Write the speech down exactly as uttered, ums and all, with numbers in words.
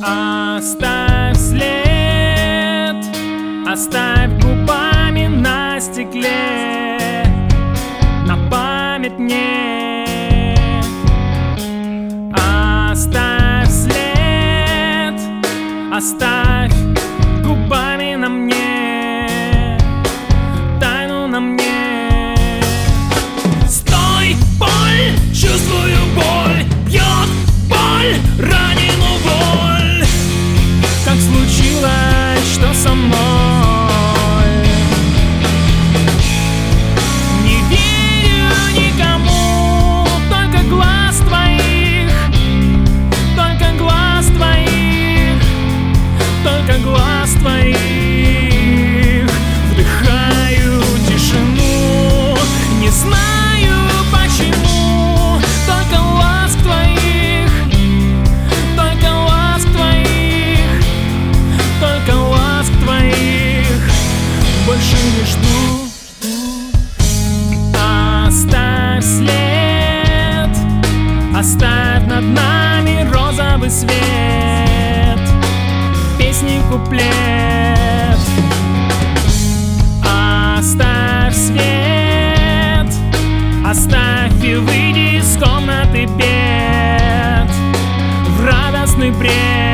Оставь след, оставь губами на стекле, на память мне. Оставь след, оставь губами на мне, тайну на мне. Стой, боль, чувствую боль, бьет боль, ранену боль. Как случилось, что со мной? Не верю никому, только глаз твоих, только глаз твоих, только глаз твоих. Вдыхаю тишину, не знаю почему, только ласк твоих, только ласк твоих, только ласк твоих. Больше не жду. Оставь след, оставь над нами розовый свет, песни куплет. Оставь свет, оставь и выйди из комнаты бед в радостный бред.